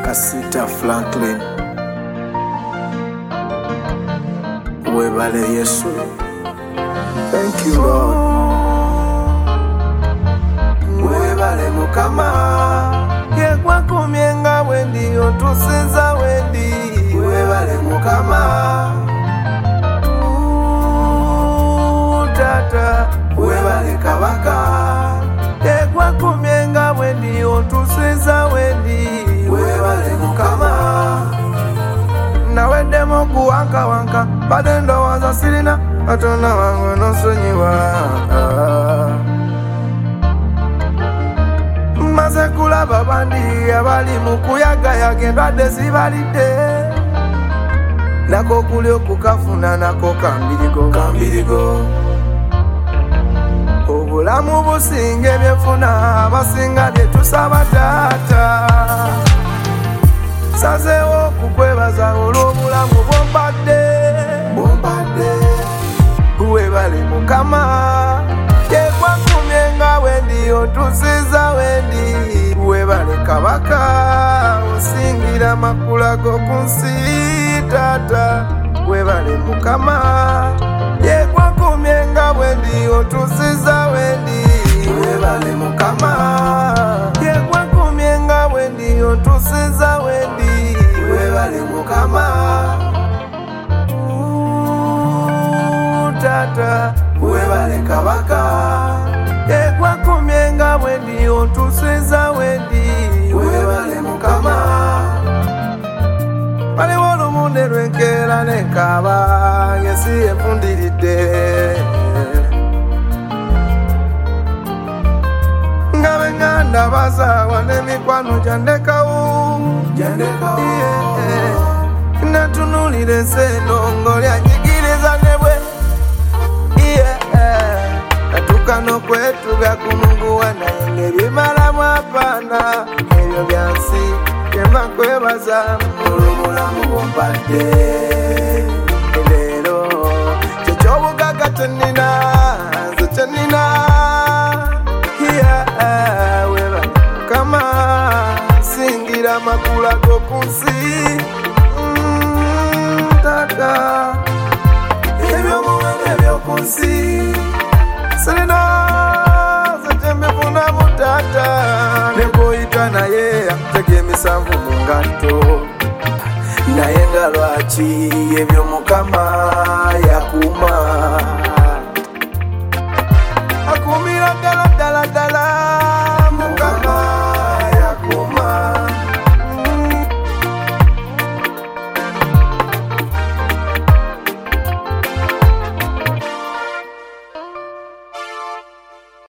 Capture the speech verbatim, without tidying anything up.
Kasita Franklin Webale Yesu. Thank you Lord. Webale Mukama Yekwa kumyenga wendi otusiza wendi. Webale Mukama Tata Webale Kabaka Yekwa kumyenga wendi otusiza wendi. Webale Mukama na wende moku wanka wanka badendo waza sirina atona wangu nosonyiwa maze kulaba bandi abali mukuyaga yagendwa desibalide nako kuli okukafuna nako kambirigo kambirigo obulamu businge byefuna basinga byetusaba tata sazewo kukwebaza olw'obulamu bwombadde bwombadde. Webale Mukama Yekwa kumyenga wendi otusiza wendi. Webale Kabaka osingira makula g'okunsi tata. Webale Mukama Yekwa kumyenga wendi otusiza wendi. Webale Mukama Yekwa kumyenga wendi otusiza wendi. Webale Mukama tata. Webale Kabaka Yekwa kumyenga wendi otusiza wendi. Webale Mukama bali wolumunde lwenkera nenkaba ngesi enfundiridde ngabe nganda bazawa n'emikwano gyandekawo gyandekawo yeah. Natunulire seno lyanyigiriza nebwe yeah. Natuka n'okwetuga ku Mungu wanaye ng'ebimalamu apana ebyo byansi kemba kwebaza olw'obulamu bwompadde leero kyekyobugaga tenina nze kyenina yeah. Webale Mukama singira makula g'okunsi mm, tata ebyomuwene ebyokunsi sirina ze kyembifunamu tata. Nekoyita naye atega emisanvu mu ngatto naye nga lwaki ebyo Mukama